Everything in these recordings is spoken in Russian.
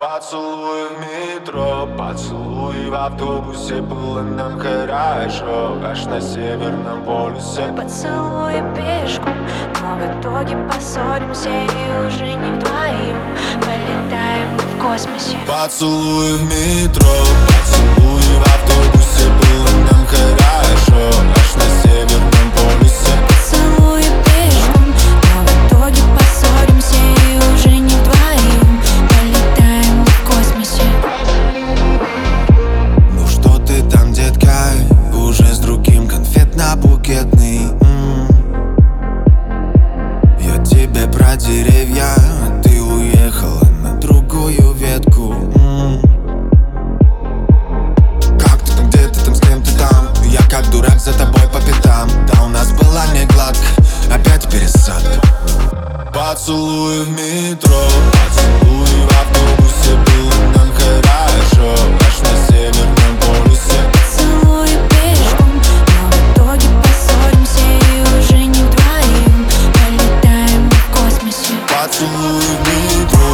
Поцелуй в метро, поцелуй в автобусе. Было нам хорошо, аж на Северном полюсе. Поцелуй пешком, но в итоге поссоримся и уже не вдвоем полетаем в космосе. Поцелуй в метро, поцелуй в автобусе. Было нам хорошо, аж на Северном полюсе. Поцелуй пешком, но в итоге поссоримся и уже не вдвоем полетаем в космосе. Ну что ты там, детка, уже с другим конфетно-букетный. Я тебе про деревья, а ты уехала на другую ветку. Как ты там, где ты там, с кем ты там? Я как дурак за тобой по пятам. Да у нас была не гладко, опять пересадка. Поцелуй в метро, поцелуй в автобусе. Было нам хорошо, аж на Северном полюсе. Поцелуй пешком, но в итоге поссоримся и уже не вдвоем полетаем в космосе. Поцелуй в метро.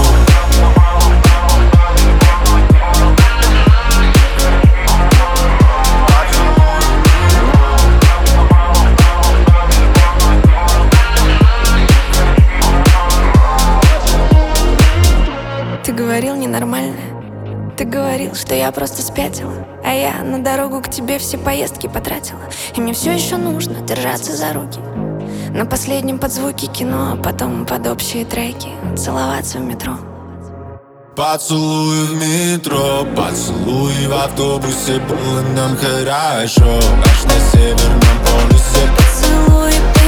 Ты говорил ненормально. Ты говорил, что я просто спятила. А я на дорогу к тебе все поездки потратила. И мне все еще нужно держаться за руки. На последнем под звуки кино, а потом под общие треки целоваться в метро. Поцелуй в метро, поцелуй в автобусе. Было нам хорошо, аж на Северном полюсе. Поцелуй